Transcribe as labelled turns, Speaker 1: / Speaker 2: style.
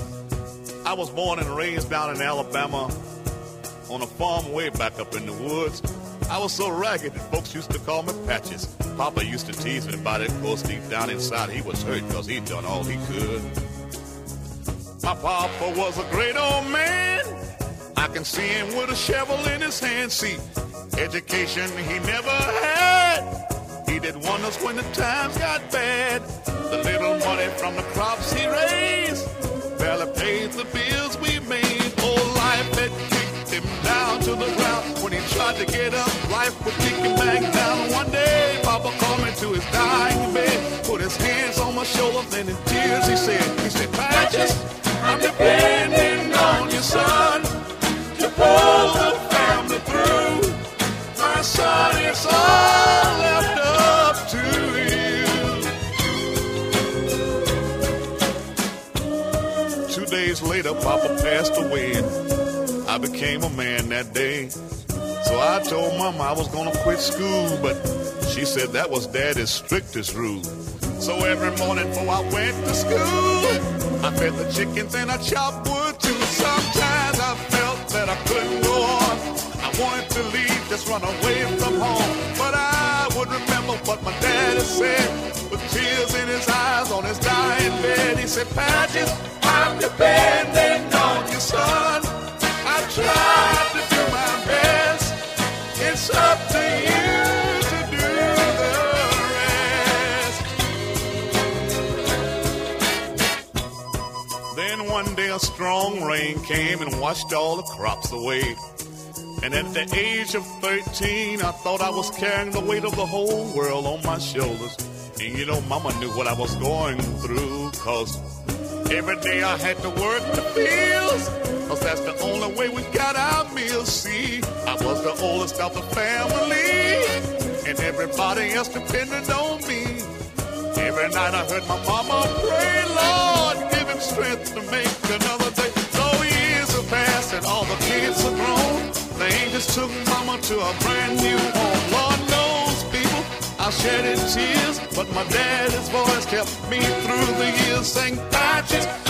Speaker 1: I was born and raised down in Alabama on a farm way back up in the woods. I was so ragged that folks used to call me Patches. Papa used to tease me about it. Of course, deep down inside, he was hurt because he'd done all he could. My papa was a great old man. I can see him with a shovel in his hand. See, education he never had. He did wonders when the times got bad. The little money from the crops he raised barely paid the bills we made. Oh, life had kicked him down to the ground. When he tried to get up, life would kick him back down. One day, Papa called me to his dying bed, put his hands on my shoulder, then in tears he said, Patches, I'm depending on you, son, to pull the family through. My son, it's all left up to you. 2 days later, Papa passed away, and I became a man that day. So I told Mama I was gonna quit school, but she said that was Daddy's strictest rule. So every morning before I went to school, I fed the chickens and I chopped wood too. Sometimes I felt that I couldn't go on. I wanted to leave, just run away from home. But I would remember what my daddy said, with tears in his eyes on his dying bed. He said, Patches, I'm depending on you, son. I tried to do my best. It's up to you to do the rest. Then one day a strong rain came and washed all the crops away. And at the age of 13, I thought I was carrying the weight of the whole world on my shoulders. And you know, Mama knew what I was going through, 'cause every day I had to work the fields, 'cause that's the only way we got our meals. See, I was the oldest of the family, and everybody else depended on me. Every night I heard my mama pray, Lord, give him strength to make another day. Though years have passed and all the kids are grown, they just took Mama to a brand new home. Lord knows, people, I shedded tears, but my daddy's voice kept me through the years, saying, Patches,